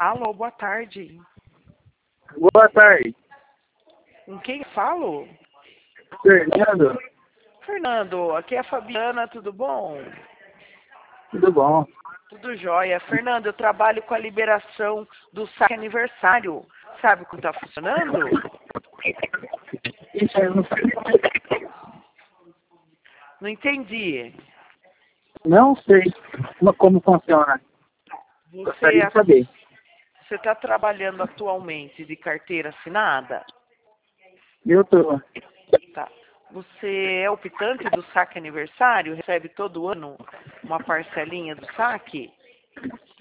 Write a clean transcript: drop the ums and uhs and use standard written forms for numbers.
Alô, boa tarde. Boa tarde, Com quem falo? Fernando. Fernando, aqui é a Fabiana, tudo bom? Tudo bom? Tudo jóia. Fernando, eu trabalho com a liberação do saque aniversário. Sabe como está funcionando? Isso aí eu não sei. Não entendi. Não sei como funciona. Gostaria de saber. Você está trabalhando atualmente de carteira assinada? Eu tô. Tá. Você é optante do saque aniversário? Recebe todo ano uma parcelinha do saque?